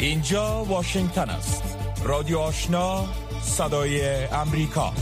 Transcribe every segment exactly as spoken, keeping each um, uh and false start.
اینجا واشنگتن است. رادیو آشنا، صدای امریکا.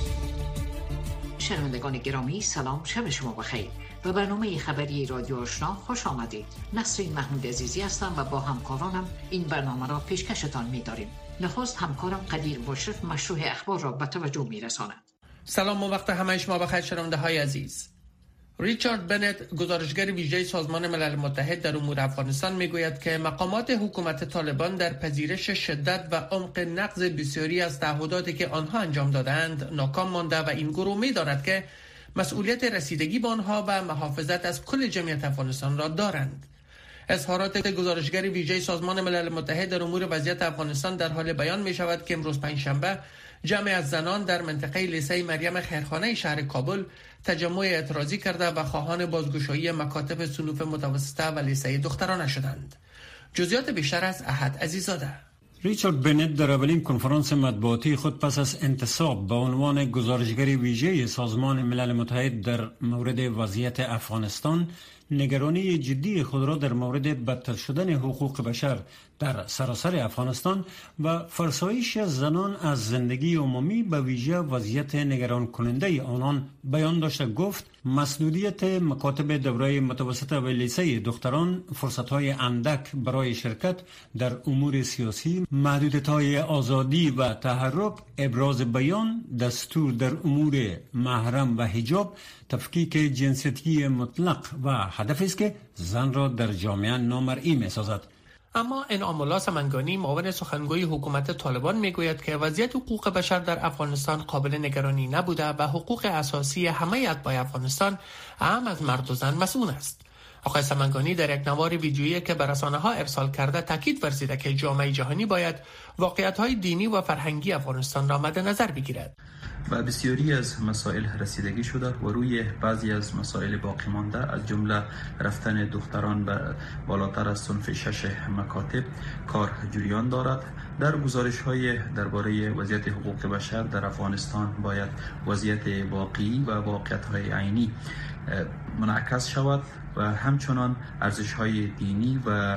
شنوندگان گرامی سلام، شب شما بخیر. به برنامه خبری رادیو آشنا خوش آمدید. نسرین محمود عزیزی هستم و با همکارانم این برنامه را پیشکشتان می‌داریم. نخست همکارم قدیر مشرف مشروع اخبار را به توجه می‌رساند. سلام و وقت همه شما بخیر شنونده‌های عزیز. ریچارد بنت، گزارشگر ویژه سازمان ملل متحد در امور افغانستان، میگوید که مقامات حکومت طالبان در پذیرش شدت و عمق نقض بسیاری از تعهداتی که آنها انجام دادند ناکام مانده و این گروه می‌داند که مسئولیت رسیدگی به آنها و محافظت از کل جمعیت افغانستان را دارند. اظهارات گزارشگر ویژه سازمان ملل متحد در امور وضعیت افغانستان در حال بیان می شود که امروز پنجشنبه جمعی از زنان در منطقه لیسه مریم خیرخانه شهر کابل تجمع اعتراضی کرده و خواهان بازگشایی مکاتب صنوف متوسطه و لیسه دخترانه شدند. جزئیات بیشتر از احد عزیزاده. ریچارد بنت در اولین کنفرانس مطبوعاتی خود پس از انتصاب به عنوان گزارشگر ویژه سازمان ملل متحد در مورد وضعیت افغانستان نگرانی جدی خود را در مورد بدتر شدن حقوق بشر در سراسر افغانستان و فرسایش زنان از زندگی عمومی به ویژه وضعیت نگران کننده آنان بیان داشته. گفت مسدودیت مکاتب دوره متوسطه و لیسه دختران، فرصت‌های اندک برای شرکت در امور سیاسی، محدودیت‌های آزادی و تحرک، ابراز بیان، دستور در امور محرم و حجاب، تفکیک جنسیتی مطلق و هدف است که زن را در جامعه نامرئی می‌سازد. اما انعام الله سمنگانی، معاون سخنگوی حکومت طالبان، میگوید که وضعیت حقوق بشر در افغانستان قابل نگرانی نبوده و حقوق اساسی همه اتباع افغانستان، اهم از مرد و زن، مسئول است. آقای سمنگانی در یک نوار ویدیویی که به رسانه‌ها ارسال کرده تاکید ورزیده که جامعه جهانی باید واقعیت‌های دینی و فرهنگی افغانستان را مد نظر بگیرد. و بسیاری از مسائل رسیدگی شده و روی بعضی از مسائل باقی مانده از جمله رفتن دختران به بالاتر از صنف شش مکاتب کار جریان دارد. در گزارش‌های درباره وضعیت حقوق بشر در افغانستان باید وضعیت واقعی و واقعیت‌های عینی منعکس شود و همچنان ارزش‌های دینی و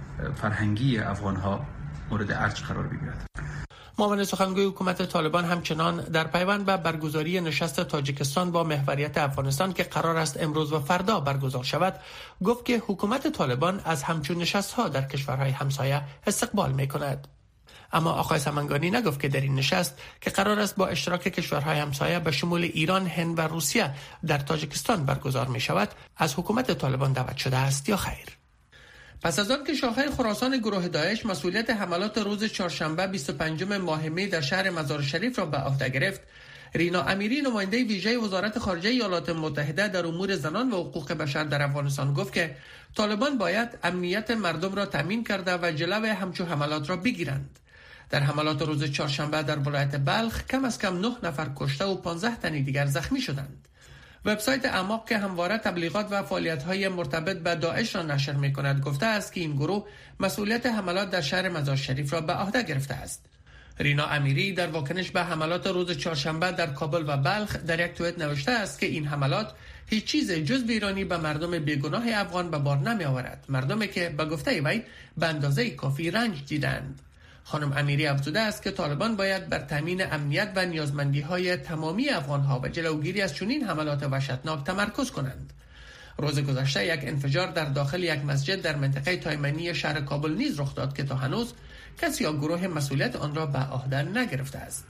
فرهنگی افغان‌ها مورد ارج قرار بگیرد. معاون سخنگوی حکومت طالبان همچنان در پیوند به برگزاری نشست تاجیکستان با محوریت افغانستان که قرار است امروز و فردا برگزار شود، گفت که حکومت طالبان از همچون نشست‌ها در کشورهای همسایه استقبال می‌کند. اما آقای سمنگانی نگفت که در این نشست که قرار است با اشتراک کشورهای همسایه به شمول ایران، هند و روسیه در تاجیکستان برگزار می‌شود، از حکومت طالبان دعوت شده است یا خیر. پس از آن که شاخه خراسان گروه داعش مسئولیت حملات روز چهارشنبه بیست و پنجم ماه می در شهر مزار شریف را به عهده گرفت، رینا امیری، نماینده ویژه وزارت خارجه ایالات متحده در امور زنان و حقوق بشر در افغانستان، گفت که طالبان باید امنیت مردم را تامین کرده و جلوی همچون حملات را بگیرند. در حملات روز چهارشنبه در ولایت بلخ کم از کم نه نفر کشته و پانزده تن دیگر زخمی شدند. وبسایت اعماق که همواره تبلیغات و فعالیت‌های مرتبط به داعش را نشر می‌کند گفته است که این گروه مسئولیت حملات در شهر مزار شریف را به عهده گرفته است. رینا امیری در واکنش به حملات روز چهارشنبه در کابل و بلخ در یک توییت نوشته است که این حملات هیچ چیز جز ویرانی به مردم بیگناه افغان به بار نمی‌آورد، مردمی که به گفته وی به اندازه کافی رنج دیدند. خانم امیری افزوده است که طالبان باید بر تامین امنیت و نیازمندی‌های تمامی افغان‌ها و جلوگیری از چنین حملات وحشتناک تمرکز کنند. روز گذشته یک انفجار در داخل یک مسجد در منطقه تایمنی شهر کابل نیز رخ داد که تا هنوز کسی یا گروه مسئولیت آن را به عهده نگرفته است.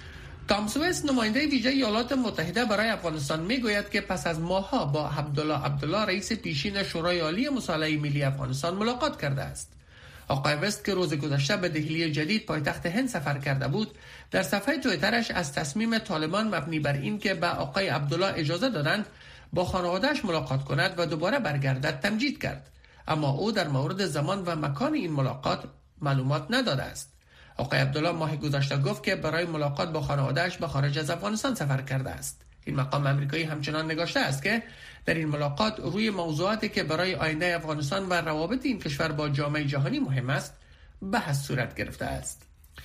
تام سویس، نماینده ویژه ایالات متحده برای افغانستان، میگوید که پس از ماه‌ها با عبدالله عبدالله، رئیس پیشین شورای عالی مصالحه ملی افغانستان، ملاقات کرده است. آقای وست که روز گذشته به دهلی جدید پایتخت هند سفر کرده بود، در صفحه توییترش از تصمیم طالبان مبنی بر این که به آقای عبدالله اجازه دادند با خانواده‌اش ملاقات کند و دوباره برگردد تمجید کرد، اما او در مورد زمان و مکان این ملاقات معلومات نداده است. آقای عبدالله ماه گذشته گفت که برای ملاقات با خانواده‌اش به خارج از افغانستان سفر کرده است. این مقام امریکایی همچنان نگاشته است که در این ملاقات روی موضوعاتی که برای آینده افغانستان و روابط این کشور با جامعه جهانی مهم است بحث صورت گرفته است.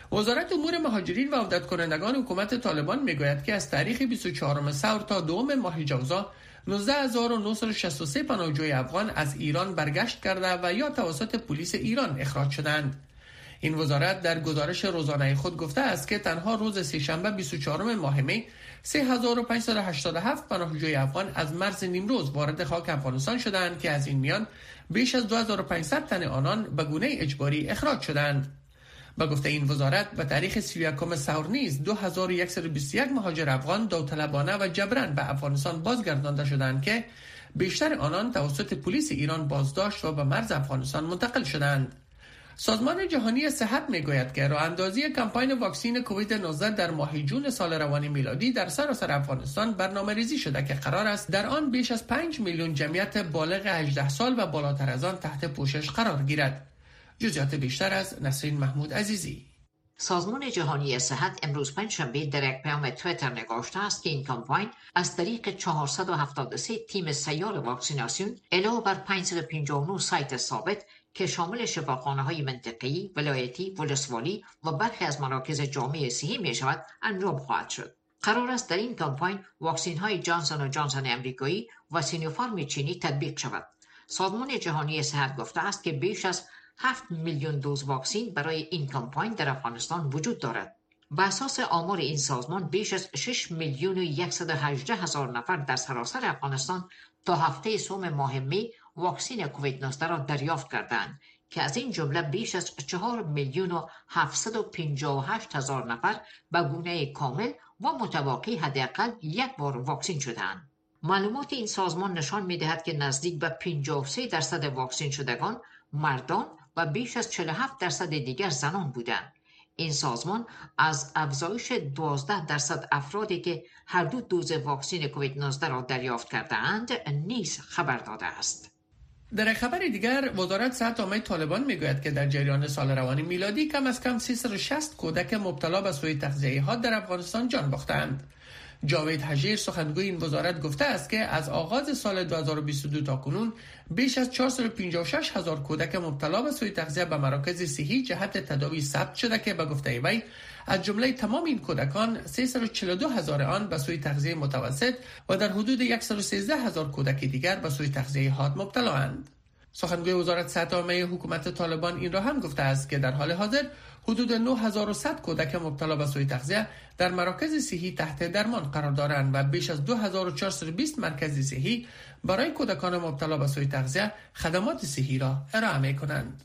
وزارت امور مهاجرین و عودت کنندگان حکومت طالبان میگوید که از تاریخ بیست و چهارم ثور تا دوم ماه جوزا نوزده هزار و نهصد و شصت و سه پناهجوی افغان از ایران برگشت کرده و یا توسط پلیس ایران اخراج شدند. این وزارت در گزارش روزانه خود گفته است که تنها روز سه‌شنبه بیست و چهارم ماه می سه هزار و پانصد و هشتاد و هفت پناهجوی افغان از مرز نیمروز وارد خاک افغانستان شدند که از این میان بیش از دو هزار و پانصد تن آنان به گونه اجباری اخراج شدند. با گفته این وزارت به تاریخ سی و یکم ثور نیز دو هزار و صد و بیست و یک مهاجر افغان داوطلبانه و جبران به افغانستان بازگردانده شدند که بیشتر آنان توسط پلیس ایران بازداشت و به مرز افغانستان منتقل شدند. سازمان جهانی صحت میگوید که راه اندازی کمپاین واکسین کووید نوزده در ماه جون سال روان میلادی در سراسر افغانستان برنامه‌ریزی شده که قرار است در آن بیش از پنج میلیون جمعیت بالغ هجده سال و بالاتر از آن تحت پوشش قرار گیرد. جزئیات بیشتر از نسرین محمود عزیزی. سازمان جهانی صحت امروز پنجشنبه در یک پیام توییتر نگاشته است که این کمپاین از طریق چهارصد و هفتاد و سه تیم سیار واکسیناسیون علاوه بر پانصد و پنجاه و نه سایت ثابت که شامل شفاخانه‌های منطقه‌ای، ولایتی، ولسوالی و برخی از مراکز جامعه صحی می شود انجام خواهد شد. قرار است در این کمپاین واکسین‌های جانسون و جانسون امریکایی و سینوفارم چینی تطبیق شود. سازمان جهانی صحت گفته است که بیش از هفت میلیون دوز واکسین برای این کمپاین در افغانستان وجود دارد. بر اساس آمار این سازمان بیش از شش میلیون و صد و هجده هزار نفر در سراسر افغانستان تا هفته سوم ماه می واکسین کووید نوزده را دریافت کردند که از این جمله بیش از چهار میلیون و هفتصد و پنجاه و هشت هزار نفر به گونه کامل و متواقی حداقل یک بار واکسین شدند. معلومات این سازمان نشان می‌دهد که نزدیک به پنجاه و سه درصد واکسین شدگان مردان و بیش از چهل و هفت درصد دیگر زنان بودند. این سازمان از افزایش دوازده درصد افرادی که هر دو دوز واکسین کووید نوزده را دریافت کرده‌اند نیز خبر داده است. در خبر دیگر وزارت صحت عامه طالبان میگوید که در جریان سال روان میلادی کم از کم سیصد و شصت کودک مبتلا به سوء تغذیه ها در افغانستان جان باختند. جاوید حجیر سخنگوی این وزارت گفته است که از آغاز سال دو هزار و بیست و دو تا کنون بیش از چهارصد و پنجاه و شش هزار کودک مبتلا به سوء تغذیه به مراکز صحی جهت تداوی ثبت شده که به گفته وی از جمله تمام این کودکان سیصد و چهل و دو هزار آن به سوء تغذیه متوسط و در حدود صد و سیزده هزار کودک دیگر به سوء تغذیه حاد مبتلا اند. سخنگوی وزارت صحت عامه حکومت طالبان این را هم گفته است که در حال حاضر حدود نه هزار و صد کودک مبتلا به سوء تغذیه در مراکز صحی تحت درمان قرار دارند و بیش از دو هزار و چهارصد و بیست مرکز صحی برای کودکان مبتلا به سوء تغذیه خدمات صحی را ارائه می‌کنند.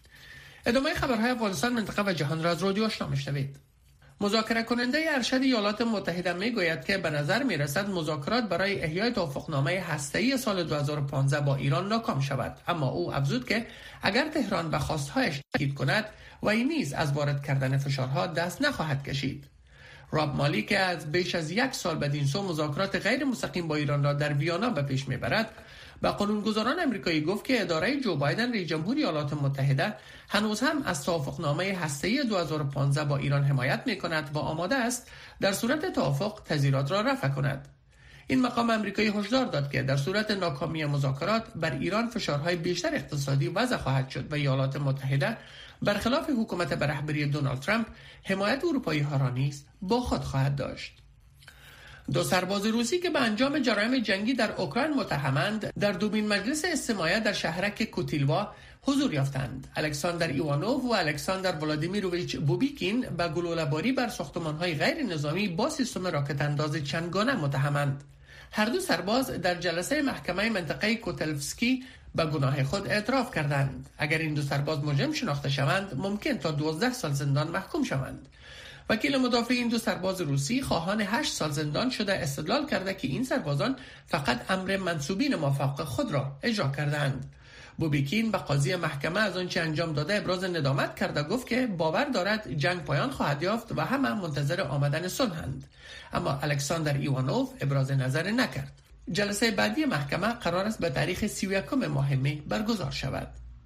ادامه خبرهای افغانستان، منطقه و جهان را از رادیو آشنا می‌شنوید. مذاکره کننده ارشد ایالات متحده میگوید که به نظر میرسد مذاکرات برای احیای توافقنامه هسته‌ای سال دو هزار و پانزده با ایران ناکام شود، اما او افزود که اگر تهران به خواستهایش تاکید کند وی نیز از وارد کردن فشارها دست نخواهد کشید. راب مالی که از بیش از یک سال بدین سو مذاکرات غیر مستقیم با ایران را در ویانا به پیش میبرد به قانونگذاران امریکایی گفت که اداره جو بایدن رئیس جمهور ایالات متحده هنوز هم از توافقنامه هسته‌ای دو هزار و پانزده با ایران حمایت می‌کند و آماده است در صورت توافق تضییعات را رفع کند. این مقام امریکایی هشدار داد که در صورت ناکامی مذاکرات بر ایران فشارهای بیشتر اقتصادی وضع خواهد شد و ایالات متحده برخلاف حکومت به رهبری دونالد ترامپ حمایت اروپایی‌ها را نیز با خود خواهد داشت. دو سرباز روسی که به انجام جرایم جنگی در اوکراین متهمند در دومین مجلس استماعی در شهرک کوتیلوا حضور یافتند. الکساندر ایوانوف و الکساندر ولادیمیروویچ بوبیکین به گلوله‌باری بر ساختمان‌های غیر نظامی با سیستم راکت انداز چندگانه متهمند. هر دو سرباز در جلسه محکمه منطقه کوتلفسکی به گناه خود اعتراف کردند. اگر این دو سرباز مجرم شناخته شوند ممکن تا دوازده سال زندان محکوم شوند. وکیل مدافع این دو سرباز روسی خواهان هشت سال زندان شده استدلال کرده که این سربازان فقط امر منسوبین مافوق خود را اجرا کردند. بوبیکین به قاضی محکمه از آنچه انجام داده ابراز ندامت کرده، گفت که باور دارد جنگ پایان خواهد یافت و همه منتظر آمدن صلحند، اما الکساندر ایوانوف ابراز نظر نکرد. جلسه بعدی محکمه قرار است به تاریخ سی و یکم ماه می برگزار شود.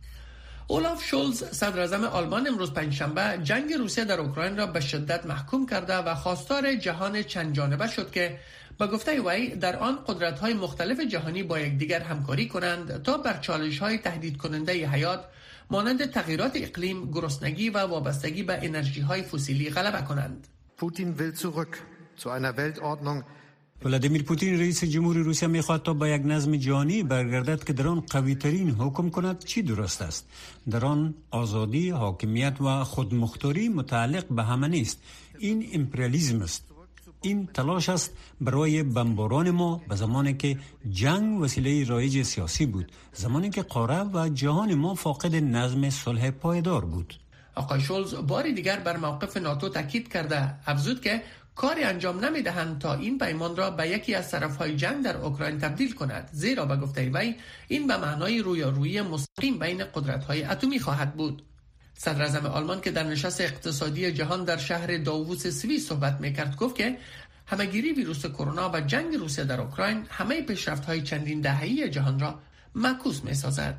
اولاف شولز صدر اعظم آلمان امروز پنجشنبه جنگ روسیه در اوکراین را به شدت محکوم کرده و خواستار جهان چند جانبه شد که به گفته وی در آن قدرت‌های مختلف جهانی با یکدیگر همکاری کنند تا بر چالش‌های تهدید کننده حیات مانند تغییرات اقلیم، گرسنگی و وابستگی به انرژی‌های فسیلی غلبه کنند. پوتین will zurück zu einer Weltordnung. ولادیمیر پوتین رئیس جمهوری روسیه میخواد تا به یک نظم جهانی برگردد که در آن قوی ترین حکم کند. چی درست است؟ در آن آزادی، حاکمیت و خودمختاری متعلق به همه نیست. این امپریالیسم است. این تلاش است برای بمباران ما به زمانی که جنگ وسیله رایج سیاسی بود، زمانی که قاره و جهان ما فاقد نظم صلح پایدار بود. آقای شولز باری دیگر بر موقف ناتو تاکید کرده، افزود که کاری انجام نمیدهند تا این پیمان را به یکی از طرفهای جنگ در اوکراین تبدیل کند، زیرا به گفته وی این به معنای رویارویی مستقیم بین قدرت‌های اتمی خواهد بود. صدر اعظم آلمان که در نشست اقتصادی جهان در شهر داووس سوئیس صحبت میکرد گفت که همهگیری ویروس کرونا و جنگ روسیه در اوکراین همه پیشرفت‌های چندین دهه‌ای جهان را معکوس می‌سازد.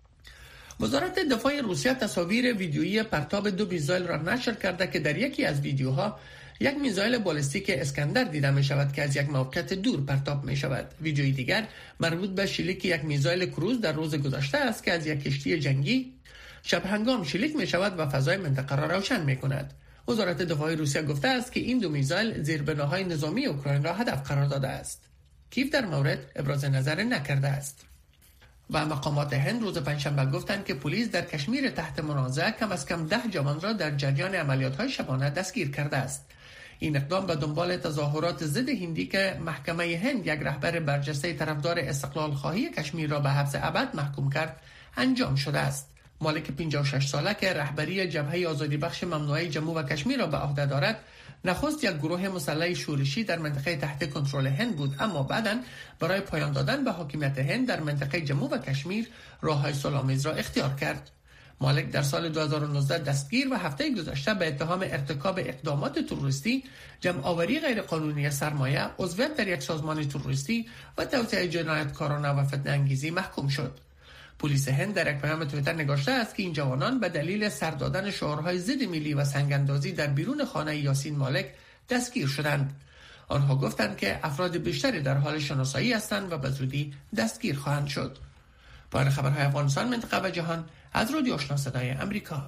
وزارت دفاع روسیه تصاویر ویدیویی پرتاب دو میزایل را نشر کرده که در یکی از ویدیوها یک میزایل بالستیک اسکندر دیده می شود که از یک موقعیت دور پرتاب می شود. ویدیوی دیگر مربوط به شلیک یک میزایل کروز در روز گذشته است که از یک کشتی جنگی شب هنگام شلیک می شود و فضای منطقه را روشن می کند. وزارت دفاع روسیه گفته است که این دو میزایل زیربناهای نظامی اوکراین را هدف قرار داده است. کیف در مورد ابراز نظر نکرده است. و مقامات هند روز پنجشنبه گفتند که پلیس در کشمیر تحت منازعه کم از کم ده جوان را در جریان عملیات‌های شبانه دستگیر کرده است. این اقدام به دنبال تظاهرات ضد هندی که محکمه هند یک رهبر برجسته طرفدار استقلال خواهی کشمیر را به حبس ابد محکوم کرد انجام شده است. مالک پنجاه و شش ساله که رهبری جبهه آزادی بخش ممنوعه جموں و کشمیر را به عهده دارد، نخست یک گروه مسلح شورشی در منطقه تحت کنترل هند بود، اما بعداً برای پایان دادن به حاکمیت هند در منطقه جموں و کشمیر راههای صلح‌آمیز را اختیار کرد. مالک در سال دو هزار و نوزده دستگیر و هفته گذشته به اتهام ارتکاب اقدامات تروریستی، جمع‌آوری غیرقانونی سرمایه، عضویت در یک سازمان تروریستی و توسعه جنایتکارانه و فتنه‌انگیزی محکوم شد. پلیس هند در یک پیام توییتر نگاشته است که این جوانان به دلیل سر دادن شعارهای ضد ملی و سنگ‌اندازی در بیرون خانه یاسین مالک دستگیر شدند. آنها گفتند که افراد بیشتری در حال شناسایی هستند و به زودی دستگیر خواهند شد. پایان خبرهای افغانستان، منطقه و جهان از رادیو آشنا صدای امریکا.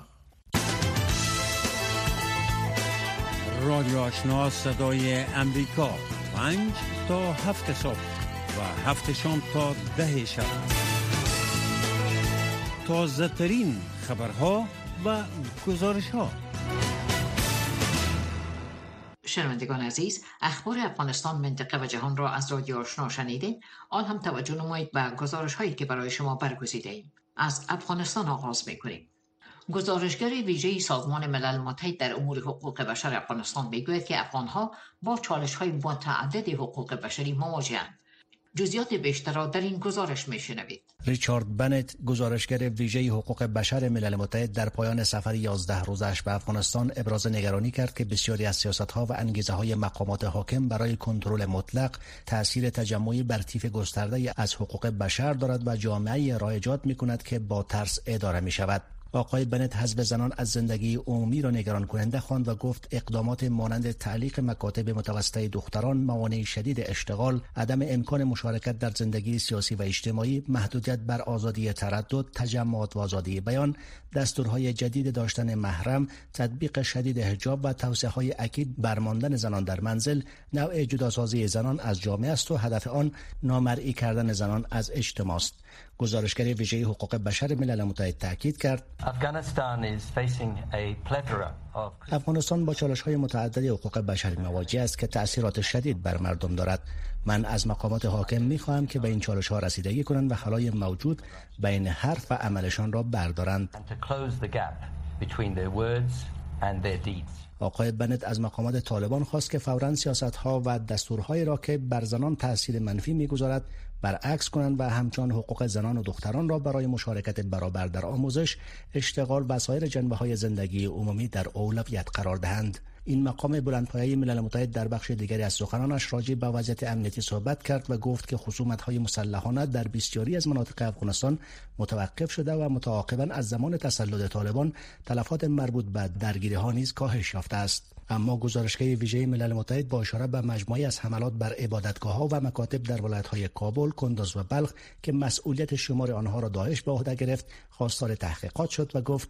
رادیو آشنا صدای امریکا، پنج تا هفت صبح و هفت شام تا ده شب. تازه ترین خبرها و گزارش ها. شنوندگان عزیز، اخبار افغانستان، منطقه و جهان را از رادیو آشنا شنیدین. آن هم توجه نمایید به گزارش هایی که برای شما برگزیده ایم. از افغانستان آغاز میکنیم. گزارشگر ویژه سازمان ملل متحد در امور حقوق بشر افغانستان میگوید که افغانها با چالش های متعدد حقوق بشری مواجهند. جزئیات بیشتر را در این گزارش میشنوید. ریچارد بنت، گزارشگر ویژه حقوق بشر ملل متحد، در پایان سفر یازده روزش به افغانستان ابراز نگرانی کرد که بسیاری از سیاست‌ها و انگیزه‌های مقامات حاکم برای کنترل مطلق تأثیر تجمعی بر طیف گسترده از حقوق بشر دارد و جامعه را ایجاد می‌کند که با ترس اداره می‌شود. آقای بنت حذف زنان از زندگی عمومی را نگران کننده خواند و گفت اقدامات مانند تعلیق مکاتب متوسطه دختران، موانع شدید اشتغال، عدم امکان مشارکت در زندگی سیاسی و اجتماعی، محدودیت بر آزادی تردد، تجمعات و آزادی بیان، دستورهای جدید داشتن محرم، تطبیق شدید حجاب و توصیه‌های اکید بر ماندن زنان در منزل، نوع جداسازی زنان از جامعه است و هدف آن نامرئی کردن زنان از اجتماع است. گزارشگر ویژه حقوق بشر ملل متحد تاکید کرد افغانستان با چالش‌های متعدد حقوق بشری مواجه است که تأثیرات شدید بر مردم دارد. من از مقامات حاکم می‌خواهم که به این چالش‌ها رسیدگی کنند و خلای موجود بین حرف و عملشان را بردارند. آقای بنت از مقامات طالبان خواست که فوراً سیاست‌ها و دستورهایی را که بر زنان تأثیر منفی می‌گذارد برعکس کنند و همچنان حقوق زنان و دختران را برای مشارکت برابر در آموزش، اشتغال و سایر جنبه‌های زندگی عمومی در اولویت قرار دهند. این مقام بلندپایه ملل متحد در بخش دیگری از سخنانش راجع به وضعیت امنیتی صحبت کرد و گفت که خصومت‌های مسلحانه در بسیاری از مناطق افغانستان متوقف شده و متعاقباً از زمان تسلط طالبان تلفات مربوط به درگیری‌ها نیز کاهش یافته است. اما گزارشگر ویژه ملل متحد با اشاره به مجموعی از حملات بر عبادتگاه‌ها و مکاتب در ولایت‌های کابل، کندوز و بلخ که مسئولیت شمار آنها را داعش به عهده گرفت، خواستار تحقیقات شد و گفت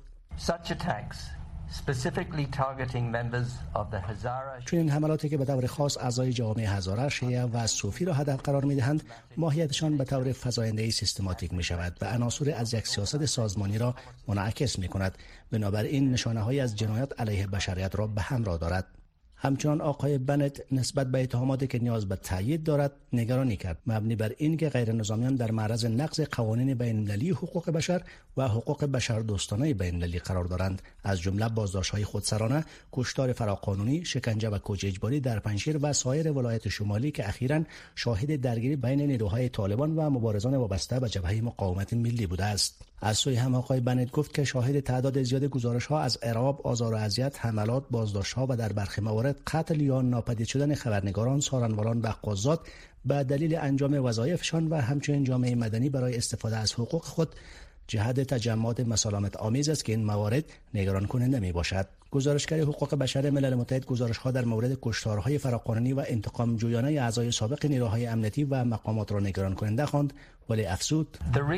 چون این حملاتی که به طور خاص اعضای جامعه هزاره، شیعه و صوفی را هدف قرار می‌دهند، ماهیتشان به طور فزاینده‌ای سیستماتیک می‌شود و عناصر از یک سیاست سازمانی را منعکس می‌کند. بنابراین نشانه‌هایی از جنایات علیه بشریت را به همراه دارد. همچنان آقای بنت نسبت به اتهاماتی که نیاز به تایید دارد نگرانی کرد، مبنی بر این که غیر نظامیان در معرض نقض قوانین بین‌المللی حقوق بشر و حقوق بشر دوستانه بین‌المللی قرار دارند، از جمله بازداشت‌های خودسرانه، کشتار فراقانونی، شکنجه و کوچ اجباری در پنجشیر و سایر ولایات شمالی که اخیراً شاهد درگیری بین نیروهای طالبان و مبارزان وابسته به جبهه مقاومت ملی بوده است. از سوی هم آقای بنت گفت که شاهد تعداد زیاد گزارش‌ها از ارعاب، آزار و اذیت، حملات، بازداشت‌ها و در برخی موارد قتل یا ناپدید شدن خبرنگاران، سارنوالان و قضات به دلیل انجام وظایفشان و همچنین جامعه مدنی برای استفاده از حقوق خود جهت تجمعات مسالمت آمیز است که این موارد نگران کننده می باشد. گزارشگر حقوق بشر ملل متحد گزارش‌ها در مورد کشتارهای فراقانونی و انتقام جویانه اعضای سابق نیروهای امنیتی و مقامات را نگران کننده خواند، ولی افزود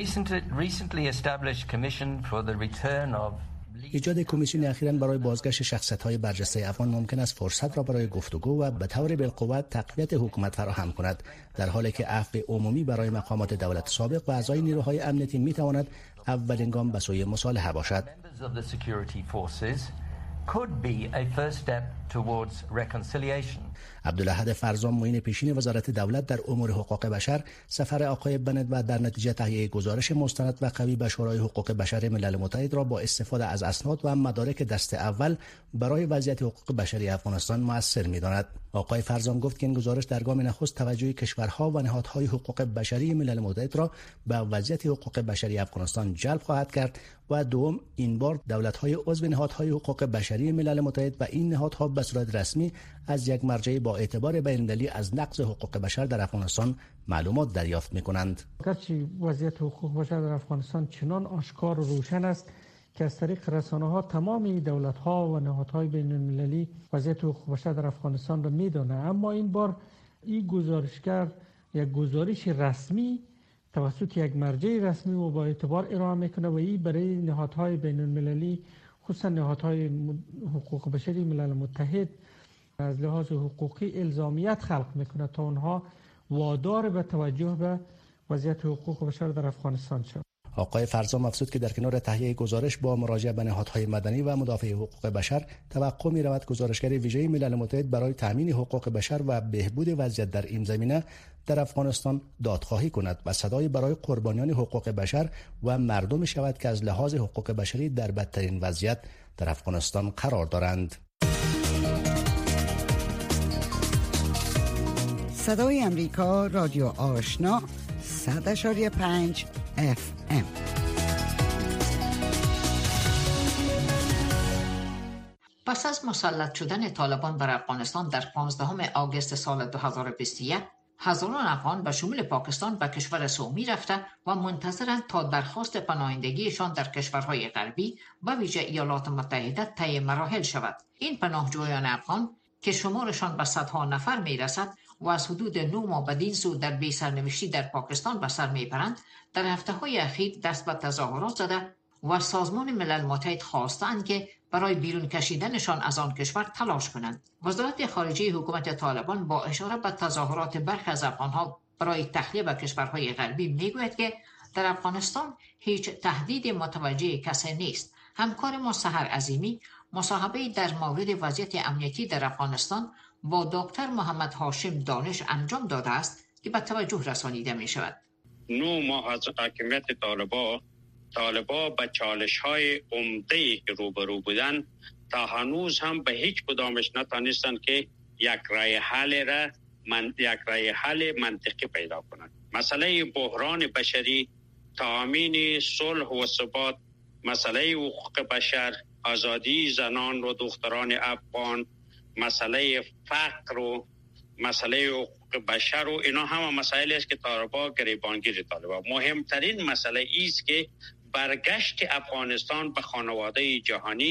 ایجاد کمیسیون اخیراً برای بازگشت شخصیت‌های برجسته افغان ممکن است فرصت را برای گفتگو و به طور بالقوه تقویت حکومت فراهم کند، در حالی که عفو عمومی برای مقامات دولت سابق و اعضای نیروهای امنیتی می‌تواند اولین گام به سوی مصالحه باشد. عبدالاحد فرزان، معین پیشین وزارت دولت در امور حقوق بشر، سفر آقای بنت و در نتیجه تهیه گزارش مستند و قوی به شورای حقوق بشر ملل متحد را با استفاده از اسناد و مدارک دست اول برای وضعیت حقوق بشری افغانستان مؤثر می‌داند. آقای فرزان گفت که این گزارش در گام نخست توجه کشورها و نهادهای حقوق بشری ملل متحد را به وضعیت حقوق بشری افغانستان جلب خواهد کرد و دوم، این بار دولت‌های عضو نهادهای حقوق بشری ملل متحد و این نهادها به صورت رسمی از یک مرجع با اعتبار بین‌المللی از نقض حقوق بشر در افغانستان معلومات دریافت می‌کنند. گرچه وضعیت حقوق بشر در افغانستان چنان آشکار و روشن است که از طریق رسانه‌ها تمامی دولت‌ها و نهادهای بین‌المللی وضعیت حقوق بشر در افغانستان را می‌دانند، اما این بار این گزارشگر یک گزارش رسمی توسط یک مرجع رسمی و با اعتبار ارائه میکنه و این برای نهادهای بین‌المللی، خصوصا نهادهای حقوق بشری ملل متحد، از لحاظ حقوقی الزامیت خلق میکنه تا اونها وادار به توجه به وضعیت حقوق بشر در افغانستان شد. آقای فرزام افزود که در کنار تهیه گزارش با مراجعه به نهادهای مدنی و مدافع حقوق بشر، توقع می رود گزارشگر ویژه ملل متحد برای تامین حقوق بشر و بهبود وضعیت در این زمینه در افغانستان دادخواهی کند و صدای برای قربانیان حقوق بشر و مردم شود که از لحاظ حقوق بشری در بدترین وضعیت در افغانستان قرار دارند. صدای امریکا، رادیو آشنا، صد اشاری پنج اف ام. پس از مسلط شدن طالبان بر افغانستان در پانزدهم آگوست سال دو هزار و بیست و یک، هزاران افغان به شمول پاکستان به کشور سومی رفته و منتظرند تا درخواست پناهندگیشان در کشورهای غربی و ویژه ایالات متحده طی مراحل شود. این پناهجویان افغان که شمارشان به صدها نفر می رسد و از حدود نه ماه بدین سو در بی سرنوشتی در پاکستان به سر می برند، در هفته های اخیر دست به تظاهرات زده و سازمان ملل متحد خواستند که برای بیرون کشیدنشان از آن کشور تلاش کنند. وزارت خارجه حکومت طالبان با اشاره به تظاهرات برخی از افغانها برای تخلیه به کشورهای غربی میگوید که در افغانستان هیچ تهدید متوجه کسی نیست. همکار ما سحر عظیمی مصاحبه در مورد وضعیت امنیتی در افغانستان با دکتر محمد هاشم دانش انجام داده است که به توجه رسانیده می شود. نو ماه از حاکمیت طالبان طالبا به چالش‌های عمده‌ای که روبرو بودن تا هنوز هم به هیچ کدامش نتانستند که یک رای حل را من یک رای حل منطقی پیدا کنند. مسئله بحران بشری، تامین صلح و ثبات، مسئله حقوق بشر، آزادی زنان و دختران افغان، مسئله فقر و مسئله حقوق بشر و اینا همه مسائلی است که طالبا گریبانگیر طالبا. مهمترین مسئله ایست که برگشت افغانستان به خانواده جهانی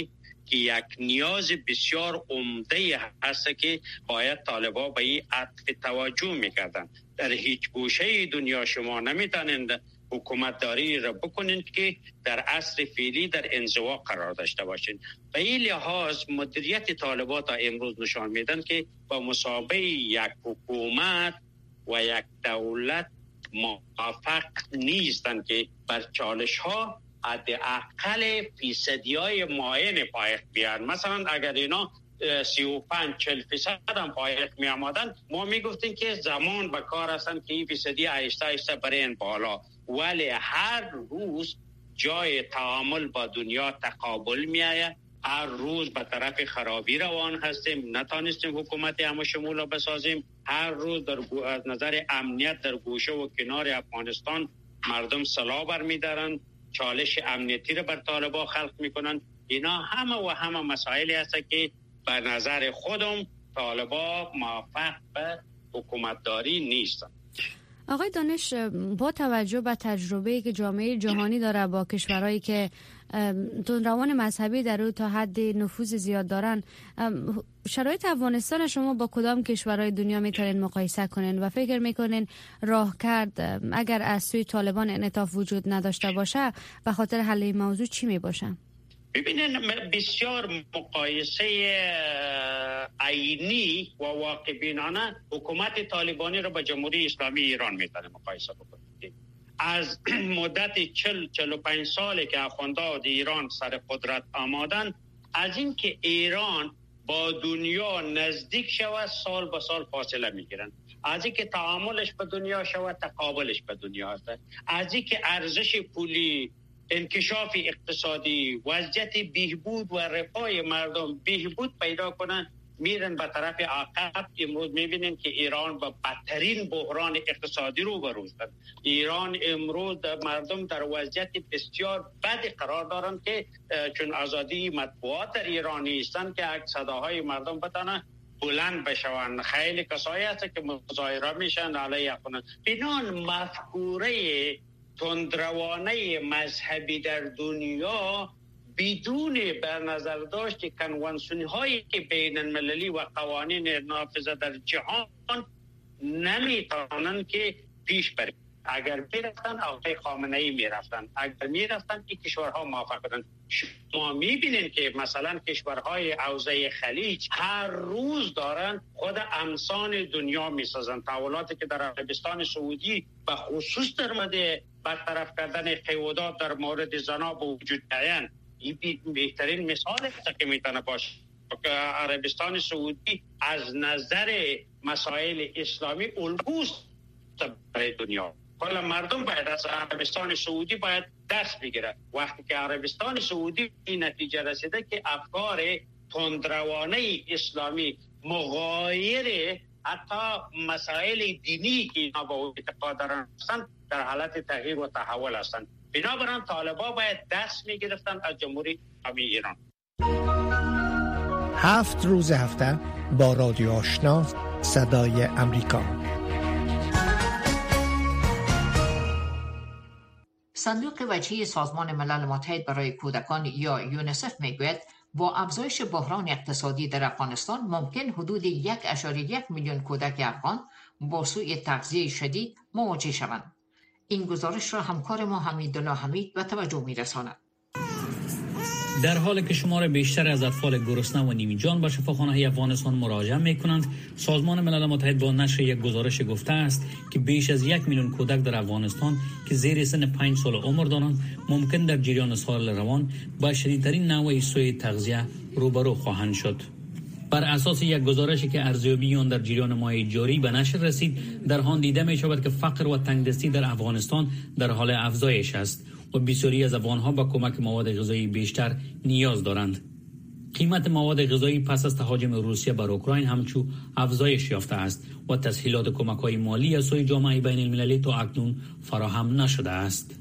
که یک نیاز بسیار عمده هست که باید طالبان به این عطف توجه میکردن. در هیچ گوشه دنیا شما نمیتونید حکومتداری را بکنید که در عصر فعلی در انزوا قرار داشته باشید. به این لحاظ مدیریت طالبان تا امروز نشان میدن که با مسابقه یک حکومت و یک دولت موفق نیستند که بر چالش ها حداقل فیصدی های معین پایخت بیان. مثلا اگر اینا سی و پنج چهل فیصد هم پایخت می آمدن، ما می گفتیم که زمان به کار هستند که این فیصدی آهسته آهسته برین بالا، ولی هر روز جای تعامل با دنیا تقابل می آید. هر روز به طرف خرابی روان هستیم، نتانستیم حکومت همه شمول را بسازیم. هر روز در از نظر امنیت در گوشه و کنار افغانستان مردم سلاح برمی‌دارند، چالش امنیتی را بر طالبان خلق میکنن. اینا همه و همه مسائلی هست که به نظر خودم طالبان موفق به حکومتداری نیستن. آقای دانش، با توجه به تجربه‌ای که جامعه جهانی داره با کشورهایی که تندروان مذهبی در او تا حد نفوذ زیاد دارن، شرایط افغانستان شما با کدام کشورهای دنیا میتونین مقایسه کنین و فکر میکنین راه کرد اگر از سوی طالبان انعطاف وجود نداشته باشه به خاطر حل این موضوع چی میباشه؟ ببینین، بسیار مقایسه عینی و واقع بینانه حکومت طالبانی رو با جمهوری اسلامی ایران میتونه مقایسه بکنید. از مدت چهل چهل و پنج ساله که افغان‌ها ایران سر قدرت آمدن، از این که ایران با دنیا نزدیک شود سال به سال فاصله میگیرن. از این که تعاملش به دنیا شود تقابلش به دنیا هست. از این که ارزش پولی، انکشاف اقتصادی، وضعیت بهبود و رفاه مردم بهبود پیدا کنن، میرن به طرف عقب. امروز میبینیم که ایران با بدترین بحران اقتصادی رو بروست. ایران امروز مردم در وضعیت بسیار بدی قرار دارند که چون آزادی مطبوعات در ایران نیستند که صداهای مردم بتانه بلند بشوند. خیلی کسایی هست که مظاهره میشن علیه افغانستان. بنان مفکوره تندروانه مذهبی در دنیا بدون بر نظر داشت که کنوانسیون هایی که بین المللی و قوانین نافذه در جهان نمیتونن که پیش برن. اگر میرفتن آقای خامنه ای میرفتن، اگر میرفتن که کشورها موافق بودن. شما میبینین که مثلا کشورهای حوزه خلیج هر روز دارن خود امثال دنیا میسازن. تحولاتی که در عربستان سعودی به خصوص در مورد برطرف کردن قیودات در مورد زنا به وجود میآیند، این بهترین مثال است که میتونه باشه که عربستان سعودی از نظر مسائل اسلامی الگوست برای دنیا. کل مردم باید از عربستان سعودی باید دست بگیره. وقتی که عربستان سعودی این نتیجه رسیده که افکار تندروانه اسلامی مغایر حتی مسائل دینی که اینا با اعتقاد دارن در حالت تغییر و تحول هستند. بنابراین طالبان باید دست میگرفتن از جمهوری اسلامی ایران. هفت روز هفته با رادیو آشنا صدای امریکا. صندوق وجهی سازمان ملل متحد برای کودکان یا یونیسف میگوید با افزایش بحران اقتصادی در افغانستان ممکن حدود یک اشاره یک میلیون کودک افغان با سوء تغذیه شدید مواجه شوند. این گزارش را همکار ما حمیدالله حمید به توجه می‌رساند. در حالی که شمار بیشتر از اطفال گرسنه و نیمی جان به شفاخانه‌های افغانستان مراجعه می‌کنند، سازمان ملل متحد با نشر یک گزارش گفته است که بیش از یک میلیون کودک در افغانستان که زیر سن پنج سال عمر دارند ممکن در جریان سال روان با شدیدترین نوع سوء تغذیه روبرو خواهند شد. بر اساس یک گزارشی که ارزیابی آن در جریان ماه جاری به نشر رسید، در آن دیده می شود که فقر و تنگدستی در افغانستان در حال افزایش است و بسیاری از افغان‌ها با کمک مواد غذایی بیشتر نیاز دارند. قیمت مواد غذایی پس از تهاجم روسیه بر اوکراین همچو افزایش یافته است و تسهیلات کمک‌های مالی از سوی جامعه بین المللی تا اکنون فراهم نشده است.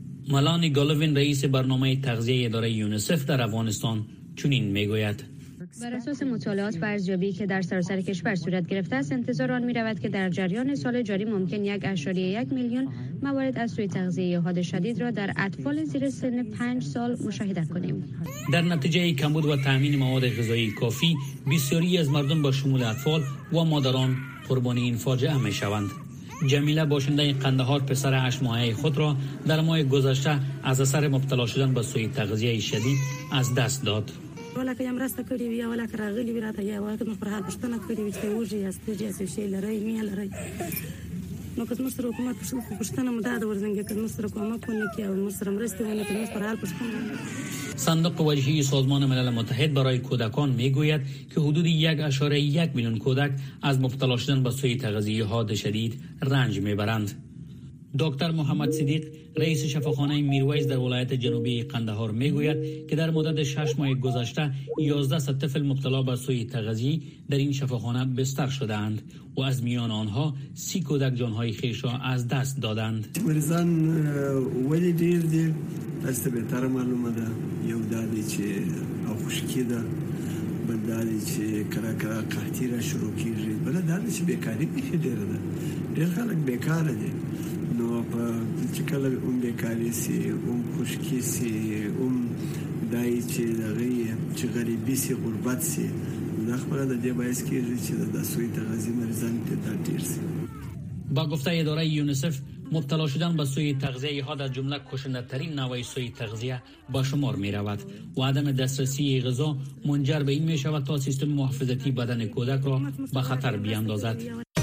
ملانی گالوین رئیس برنامه تغذیه اداره یونیسف در افغانستان چنین میگوید: بر اساس مطالعات و ارزیابی که در سراسر کشور صورت گرفته است، انتظار آن می‌رود که در جریان سال جاری ممکن یک اشاریه یک میلیون موارد از سوء تغذیه حاد شدید را در اطفال زیر سن پنج سال مشاهده کنیم. در نتیجه کمبود و تامین مواد غذایی کافی، بسیاری از مردم با شمول اطفال و مادران قربانی این فاجعه می‌شوند. جمیله باشنده قندهار پسر هشت ماهه خود را در ماه گذشته از اثر مبتلا شدن به سوء تغذیه شدید از دست داد. ولا که مرسته کړی وی ولا که راغلی وی راته یا وخت مخ پر حال پښتنه کړی وی چې وږي است چې څه شي لري می لري نو که موږ سره حکومت پښتنه مدد ورزنګ کړي موږ سره کومه کونه کې او موږ سره مرسته ونه کړي موږ پر حال پښتنه. صندوق وجهی سازمان ملل متحد برای کودکان میگوید که حدود یک اشاره یک میلیون کودک از مبتلا شدن به سوء تغذیه حاد شدید رنج میبرند. دکتر محمد صدیق رئیس شفاخانه میرویس در ولایت جنوبی قندهار میگوید که در مدت شش ماه گذشته یازده صد طفل مبتلا به سوء تغذیه در این شفاخانه بستر شدند و از میان آنها سی کودک جانهای خویش را از دست دادند. مریضان ولی دیر دیر دست بهتر معلومه ده، یو دادی چې خشکی ده، بل دادی چې کرا کرا قحطی را شروع کیږي، بل دادی چې بیکاری پیښه ډیره ده، ډیر خلک بیکاره دي. نو په چې کله اون بیکاری سي اون خشکی سي اون دای چې دغه چې غریبی سي غربت سي دا خبره د دې باعث کیږي چې د سوء تغذیه مریضان ته ډیر سي. با گفته اداره یونیسف مبتلا شدن به سوء تغذیه ها در جمله کشنده ترین نوع سوء تغذیه با شمار می رود و عدم دسترسی غذا منجر به این می شود تا سیستم محافظتی بدن کودک را به خطر بیاندازد.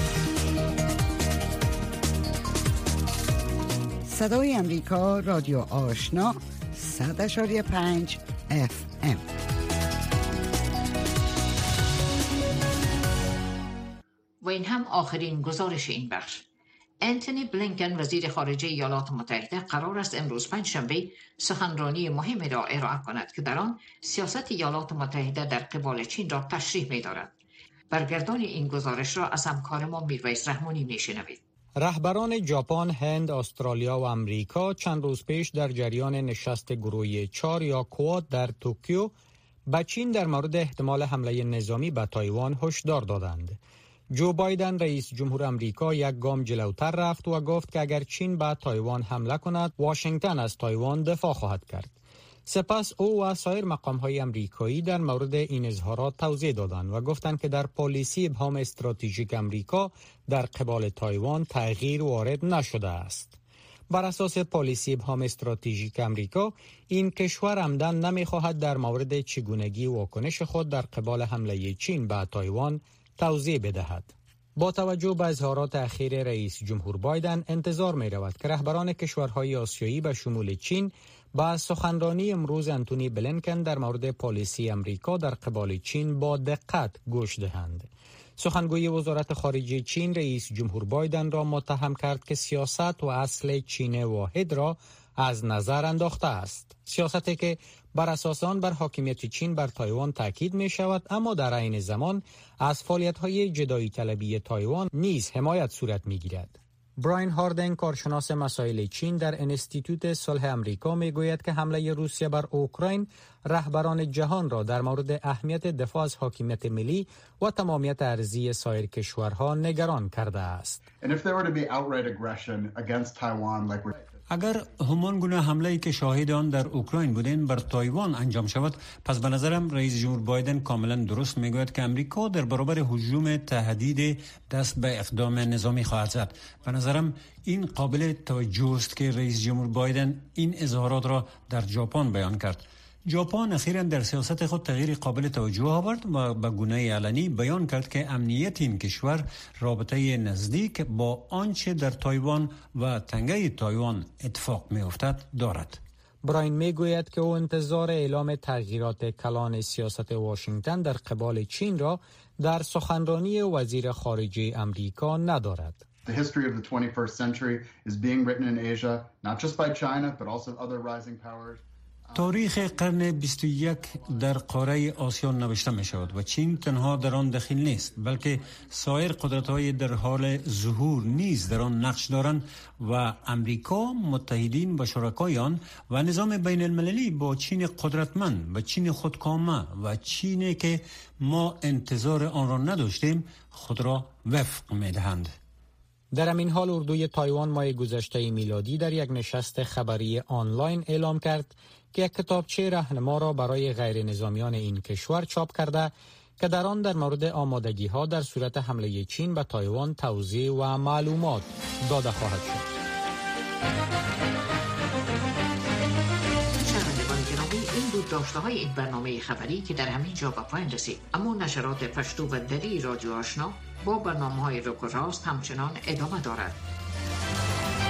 صدای امریکا، رادیو آشنا، صد اشاری پنج اف ام. و این هم آخرین گزارش این بخش. انتونی بلینکن وزیر خارجه ایالات متحده قرار است امروز پنجشنبه سخنرانی مهمی را ارائه کند که در آن سیاست ایالات متحده در قبال چین را تشریح می‌دارد. برگردان این گزارش را از همکار ما میرویس رحمانی میشنوید. رهبران ژاپن، هند، استرالیا و امریکا چند روز پیش در جریان نشست گروهی چهار یا کواد در توکیو به چین در مورد احتمال حمله نظامی به تایوان هشدار دادند. جو بایدن رئیس جمهور امریکا یک گام جلوتر رفت و گفت که اگر چین به تایوان حمله کند، واشنگتن از تایوان دفاع خواهد کرد. سپس او و سایر مقام‌های امریکایی در مورد این اظهارات توضیح دادند و گفتند که در پالیسی ابهام استراتژیک امریکا در قبال تایوان تغییر وارد نشده است. بر اساس پالیسی ابهام استراتژیک امریکا، این کشور عمدن نمی‌خواهد در مورد چگونگی واکنش خود در قبال حمله چین به تایوان توضیح بدهد. با توجه به اظهارات اخیر رئیس جمهور بایدن، انتظار می رود که رهبران کشورهای آسیایی به شمول چین با سخنرانی امروز انتونی بلینکن در مورد پالیسی امریکا در قبال چین با دقت گوش دهند. سخنگوی وزارت خارجه چین رئیس جمهور بایدن را متهم کرد که سیاست و اصل چین واحد را از نظر انداخته است. سیاستی که بر اساس آن بر حاکمیت چین بر تایوان تاکید می شود، اما در عین زمان از فعالیت‌های جدایی طلبی تایوان نیز حمایت صورت می گیرد. براین هاردن، کارشناس مسائل چین در انستیتوت صلح امریکا، می گوید که حمله روسیه بر اوکراین رهبران جهان را در مورد اهمیت دفاع از حاکمیت ملی و تمامیت ارضی سایر کشورها نگران کرده است. اگر همان گونه حمله‌ای که شاهد آن در اوکراین بودیم بر تایوان انجام شود، پس به نظرم رئیس جمهور بایدن کاملا درست میگوید که امریکا در برابر هجوم تهدید دست به اقدام نظامی خواهد زد. به نظرم این قابل توجه است که رئیس جمهور بایدن این اظهارات را در ژاپن بیان کرد. ژاپن اخیراً در سیاست خود تغییر قابل توجه آورد و به گونه علنی بیان کرد که امنیت این کشور رابطه نزدیک با آنچه در تایوان و تنگه تایوان اتفاق می افتد دارد. براین می گوید که او انتظار اعلام تغییرات کلان سیاست واشنگتن در قبال چین را در سخنرانی وزیر خارجه امریکا ندارد. The history of the twenty-first century is being written in Asia, not just by China, but also other rising powers. تاریخ قرن بیست و یک در قاره آسیا نوشته می شود و چین تنها در آن دخیل نیست، بلکه سایر قدرت‌های در حال ظهور نیز در آن نقش دارند و امریکا، متحدین و شرکای آن و نظام بین المللی با چین قدرتمند و چین خودکامه و چینی که ما انتظار آن را نداشتیم خود را وفق می دهند. در همین حال اردوی تایوان ماه گذشته میلادی در یک نشست خبری آنلاین اعلام کرد که یک کتابچه راهنما را برای غیر نظامیان این کشور چاپ کرده که در آن در مورد آمادگی ها در صورت حمله چین به تایوان توضیح و معلومات داده خواهد شد. این بود داشته های این برنامه خبری که در همین جا به پایان رسید. اما نشرات پشتو و دری رادیو آشنا با برنامه های روک و راست همچنان ادامه دارد.